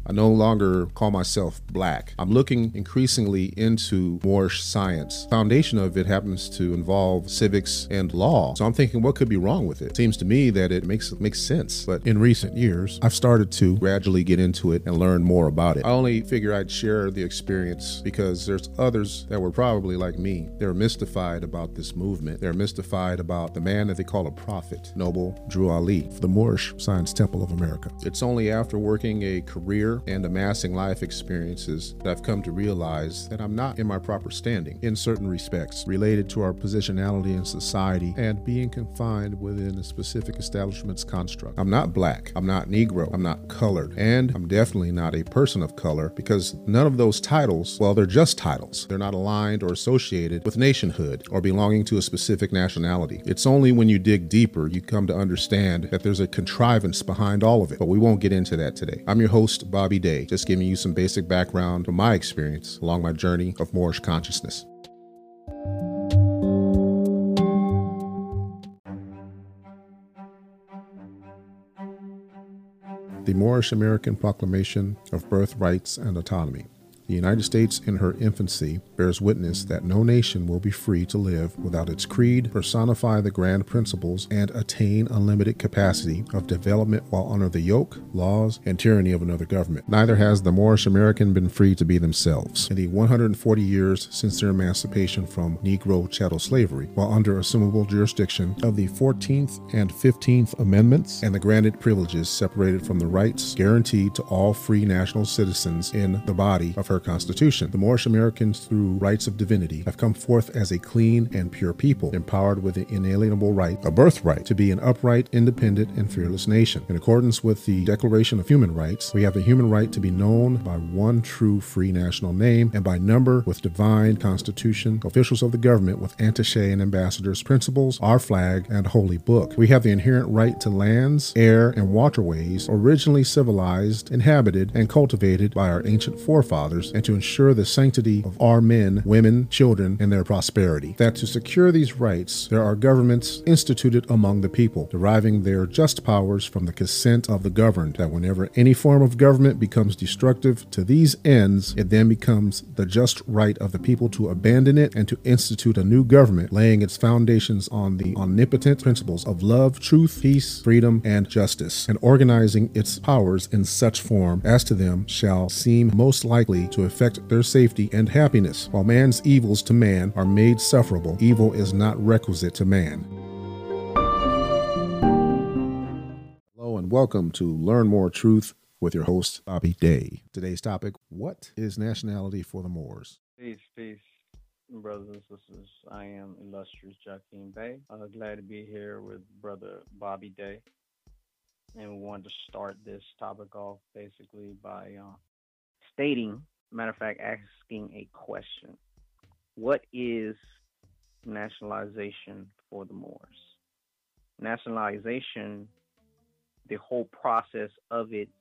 I no longer call myself black. I'm looking increasingly into Moorish science. The foundation of it happens to involve civics and law. So I'm thinking, what could be wrong with it? Seems to me that it makes sense. But in recent years, I've started to gradually get into it and learn more about it. I only figure I'd share the experience because there's others that were probably like me. They're mystified about this movement. They're mystified about the man that they call a prophet, Noble Drew Ali, the Moorish Science Temple of America. It's only after working a career and amassing life experiences that I've come to realize that I'm not in my proper standing in certain respects related to our positionality in society and being confined within a specific establishment's construct. I'm not black, I'm not Negro, I'm not colored, and I'm definitely not a person of color because none of those titles, well, they're just titles. They're not aligned or associated with nationhood or belonging to a specific nationality. It's only when you dig deeper you come to understand that there's a contrivance behind all of it, but we won't get into that today. I'm your host, Bobby Day, just giving you some basic background from my experience along my journey of Moorish consciousness. The Moorish American Proclamation of Birthrights and Autonomy. The United States in her infancy bears witness that no nation will be free to live without its creed, personify the grand principles, and attain unlimited capacity of development while under the yoke, laws, and tyranny of another government. Neither has the Moorish American been free to be themselves. In the 140 years since their emancipation from Negro chattel slavery, while under assumable jurisdiction of the 14th and 15th Amendments and the granted privileges separated from the rights guaranteed to all free national citizens in the body of her Constitution, the Moorish Americans, through rights of divinity, have come forth as a clean and pure people, empowered with the inalienable right, a birthright, to be an upright, independent, and fearless nation. In accordance with the Declaration of Human Rights, we have the human right to be known by one true free national name and by number with divine constitution, officials of the government with attaché and ambassadors, principles, our flag, and holy book. We have the inherent right to lands, air, and waterways originally civilized, inhabited, and cultivated by our ancient forefathers, and to ensure the sanctity of our men, women, children, and their prosperity. That to secure these rights, there are governments instituted among the people, deriving their just powers from the consent of the governed, that whenever any form of government becomes destructive to these ends, it then becomes the just right of the people to abandon it and to institute a new government, laying its foundations on the omnipotent principles of love, truth, peace, freedom, and justice, and organizing its powers in such form as to them shall seem most likely to affect their safety and happiness. While man's evils to man are made sufferable, evil is not requisite to man. Hello and welcome to Learn More Truth with your host, Bobby Day. Today's topic, what is nationality for the Moors? Peace, brothers and sisters. I am illustrious Joaquin Bey. Glad to be here with brother Bobby Day. And we wanted to start this topic off basically by stating, matter of fact, asking a question. What is nationalization for the Moors? Nationalization, the whole process of it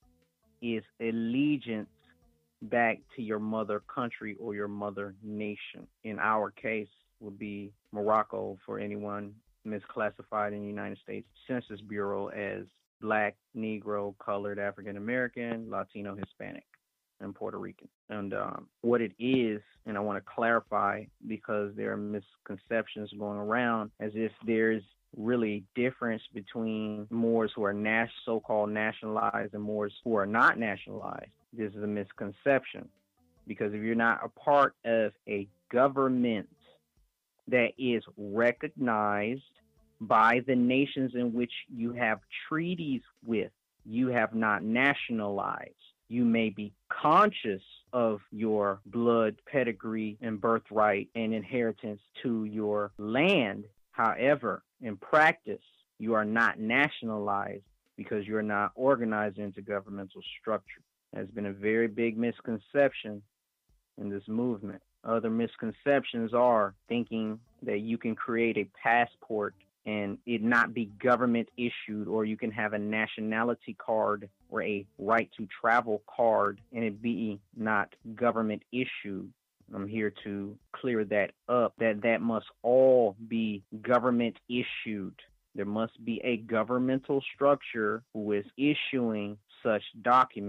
is allegiance back to your mother country or your mother nation. In our case, would be Morocco for anyone misclassified in the United States Census Bureau as Black, Negro, Colored, African American, Latino, Hispanic, and Puerto Rican. And what it is, and I want to clarify because there are misconceptions going around as if there's really difference between Moors who are so-called nationalized and Moors who are not nationalized. This is a misconception because if you're not a part of a government that is recognized by the nations in which you have treaties with, you have not nationalized. You may be conscious of your blood, pedigree, and birthright and inheritance to your land. However, in practice, you are not nationalized because you're not organized into governmental structure. That's been a very big misconception in this movement. Other misconceptions are thinking that you can create a passport and it not be government issued, or you can have a nationality card or a right to travel card and it be not government issued. I'm here to clear that up, that must all be government issued. There must be a governmental structure who is issuing such documents.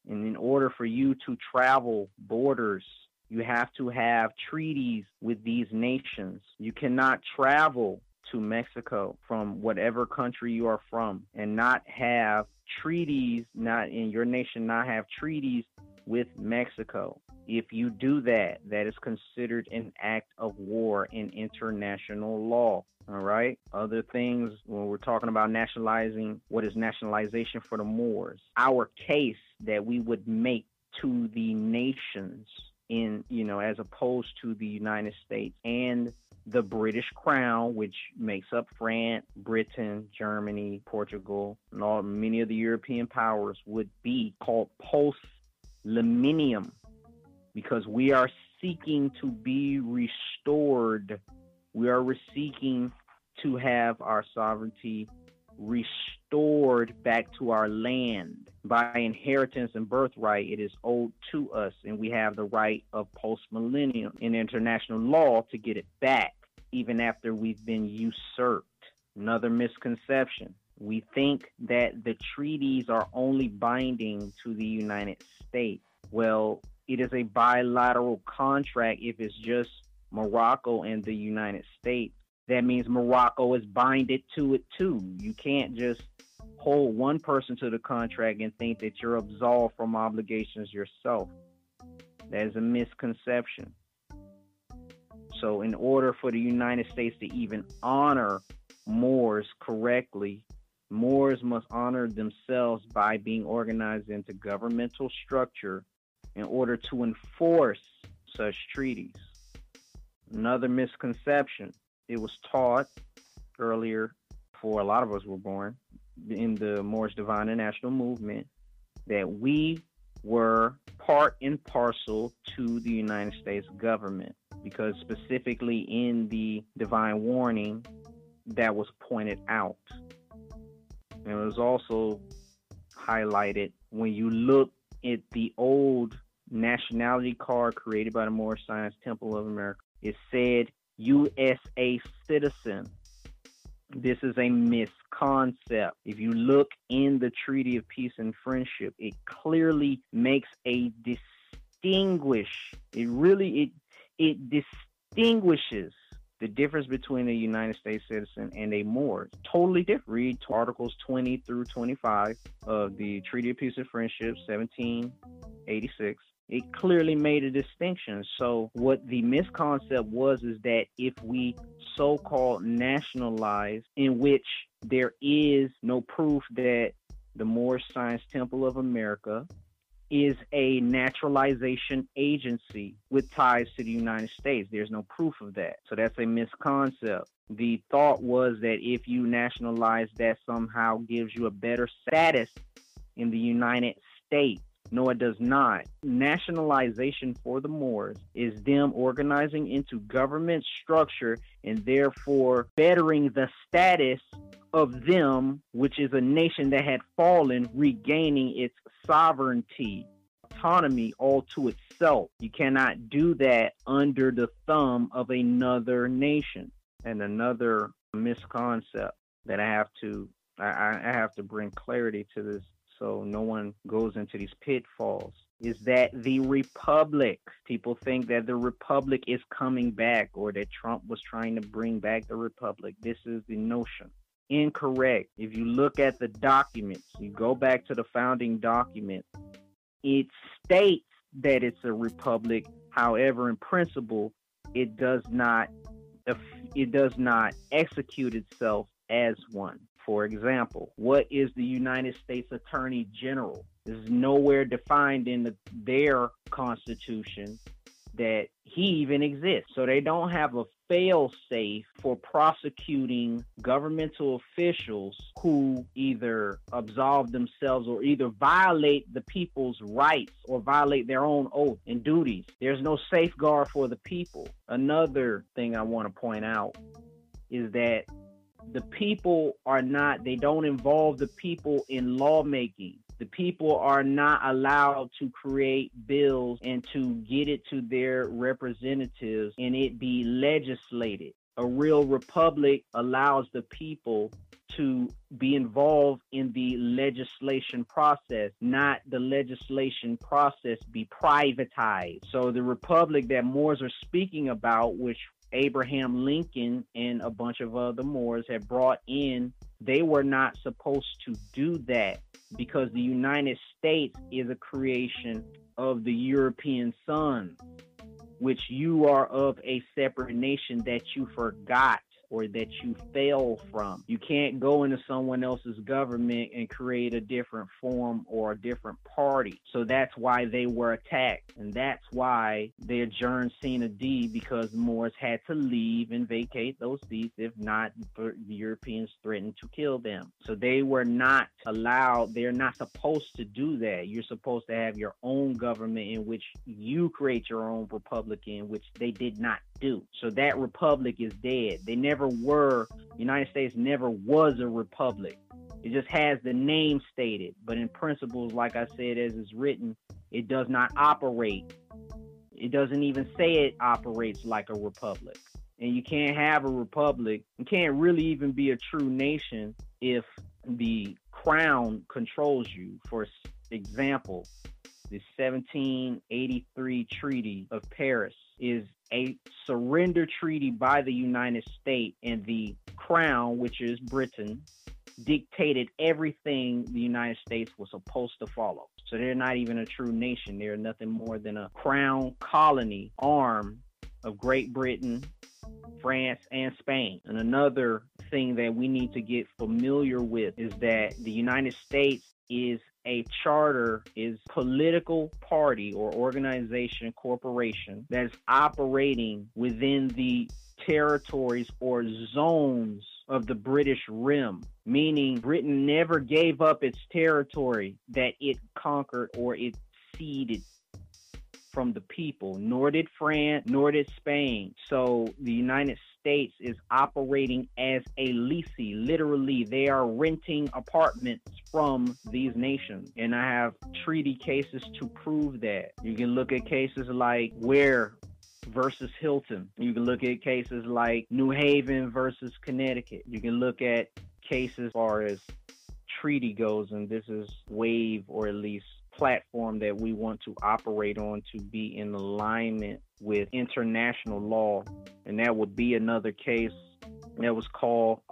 And in order for you to travel borders, you have to have treaties with these nations. You cannot travel to Mexico from whatever country you are from and not have treaties, not in your nation, not have treaties with Mexico. If you do that, that is considered an act of war in international law. All right. Other things, when we're talking about nationalizing, what is nationalization for the Moors? Our case that we would make to the nations in, as opposed to the United States and the British Crown, which makes up France, Britain, Germany, Portugal, and many of the European powers, would be called post-liminium, because we are seeking to be restored. We are seeking to have our sovereignty restored back to our land. By inheritance and birthright, it is owed to us, and we have the right of post-millennium in international law to get it back, even after we've been usurped. Another misconception. We think that the treaties are only binding to the United States. Well, it is a bilateral contract if it's just Morocco and the United States. That means Morocco is binded to it too. You can't just hold one person to the contract and think that you're absolved from obligations yourself. That is a misconception. So in order for the United States to even honor Moors correctly, Moors must honor themselves by being organized into governmental structure in order to enforce such treaties. Another misconception. It was taught earlier, before a lot of us were born, in the Moorish Divine and National Movement, that we were part and parcel to the United States government, because specifically in the Divine Warning, that was pointed out. And it was also highlighted when you look at the old nationality card created by the Moorish Science Temple of America. It said USA citizen. This is a misconcept. If you look in the Treaty of Peace and Friendship, it clearly makes a distinguish. It distinguishes the difference between a United States citizen and a Moor. It's totally different. Read Articles 20 through 25 of the Treaty of Peace and Friendship, 1786. It clearly made a distinction. So what the misconcept was is that if we so-called nationalize, in which there is no proof that the Moorish Science Temple of America is a naturalization agency with ties to the United States. There's no proof of that. So that's a misconcept. The thought was that if you nationalize, that somehow gives you a better status in the United States. No, it does not. Nationalization for the Moors is them organizing into government structure and therefore bettering the status of them, which is a nation that had fallen, regaining its sovereignty, autonomy all to itself. You cannot do that under the thumb of another nation. And another misconcept that I have to bring clarity to this, so no one goes into these pitfalls, is that the republic, people think that the republic is coming back or that Trump was trying to bring back the republic. This is the notion. Incorrect. If you look at the documents, you go back to the founding document, it states that it's a republic. However, in principle, it does not execute itself as one. For example, what is the United States Attorney General? This is nowhere defined in their Constitution that he even exists. So they don't have a fail-safe for prosecuting governmental officials who either absolve themselves or either violate the people's rights or violate their own oath and duties. There's no safeguard for the people. Another thing I want to point out is that the people they don't involve the people in lawmaking. The people are not allowed to create bills and to get it to their representatives and it be legislated. A real republic allows the people to be involved in the legislation process, not the legislation process be privatized. So the republic that Moors are speaking about, which Abraham Lincoln and a bunch of other Moors had brought in, they were not supposed to do that because the United States is a creation of the European sun, which you are of a separate nation that you forgot or that you fell from. You can't go into someone else's government and create a different form or a different party. So that's why they were attacked. And that's why they adjourned Sina D, because the Moors had to leave and vacate those seats. If not, the Europeans threatened to kill them. So they were not allowed, they're not supposed to do that. You're supposed to have your own government in which you create your own republic in, which they did not do. So that republic is dead. They never were, United States never was a republic. It just has the name stated, but in principles, like I said, as it's written, it does not operate. It doesn't even say it operates like a republic. And you can't have a republic, you can't really even be a true nation if the crown controls you. For example, the 1783 Treaty of Paris is a surrender treaty by the United States, and the crown, which is Britain, dictated everything the United States was supposed to follow. So they're not even a true nation. They're nothing more than a crown colony arm of Great Britain, France, and Spain. And another thing that we need to get familiar with is that the United States is a charter, is political party or organization, corporation that's operating within the territories or zones of the British Rim, meaning Britain never gave up its territory that it conquered or it ceded from the people, nor did France, nor did Spain. So the United States is operating as a lessee. Literally, they are renting apartments from these nations. And I have treaty cases to prove that. You can look at cases like Ware versus Hilton. You can look at cases like New Haven versus Connecticut. You can look at cases as far as treaty goes, and this is wave or at least platform that we want to operate on to be in alignment with international law. And that would be another case that was called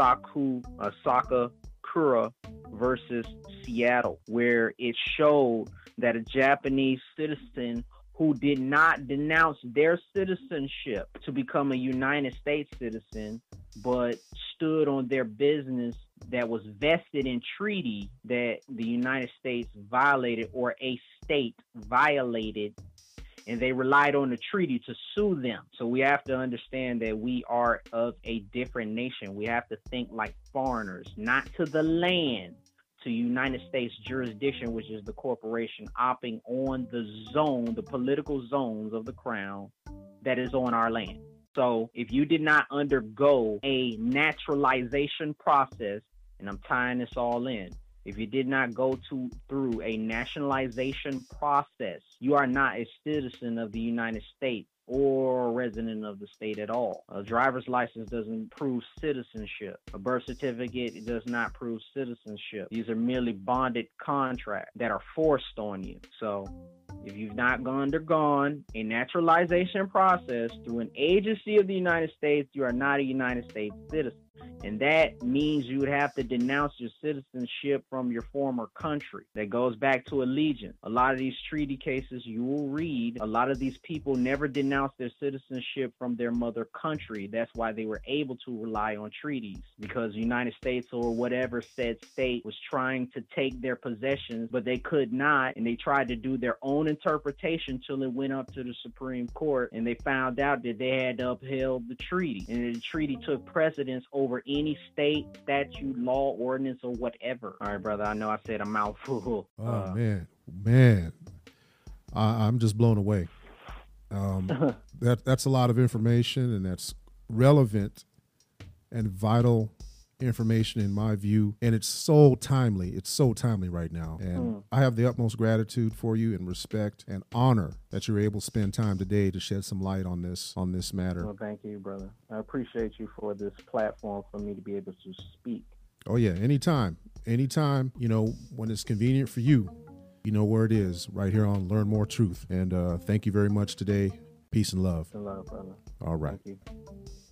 Asakura versus Seattle, where it showed that a Japanese citizen who did not denounce their citizenship to become a United States citizen, but stood on their business that was vested in treaty that the United States violated or a state violated, and they relied on the treaty to sue them. So we have to understand that we are of a different nation. We have to think like foreigners, not to the land, to United States jurisdiction, which is the corporation operating on the zone, the political zones of the crown that is on our land. So if you did not undergo a naturalization process, and I'm tying this all in, if you did not go through a nationalization process, you are not a citizen of the United States or a resident of the state at all. A driver's license doesn't prove citizenship. A birth certificate does not prove citizenship. These are merely bonded contracts that are forced on you. So if you've not undergone a naturalization process through an agency of the United States, you are not a United States citizen. And that means you would have to denounce your citizenship from your former country. That goes back to allegiance. A lot of these treaty cases you will read, a lot of these people never denounced their citizenship from their mother country. That's why they were able to rely on treaties, because the United States or whatever said state was trying to take their possessions, but they could not, and they tried to do their own interpretation till it went up to the Supreme Court, and they found out that they had to uphold the treaty, and the treaty took precedence over any state, statute, law, ordinance, or whatever. All right, brother, I know I said a mouthful. Oh, man. I'm just blown away. That's a lot of information, and that's relevant and vital information in my view, and it's so timely. It's so timely right now. And I have the utmost gratitude for you and respect and honor that you're able to spend time today to shed some light on this matter. Well, thank you, brother. I appreciate you for this platform for me to be able to speak. Oh yeah, anytime, when it's convenient for you, you know where it is, right here on Learn More Truth. And thank you very much today. Peace and love. Peace and love, brother. All right. Thank you.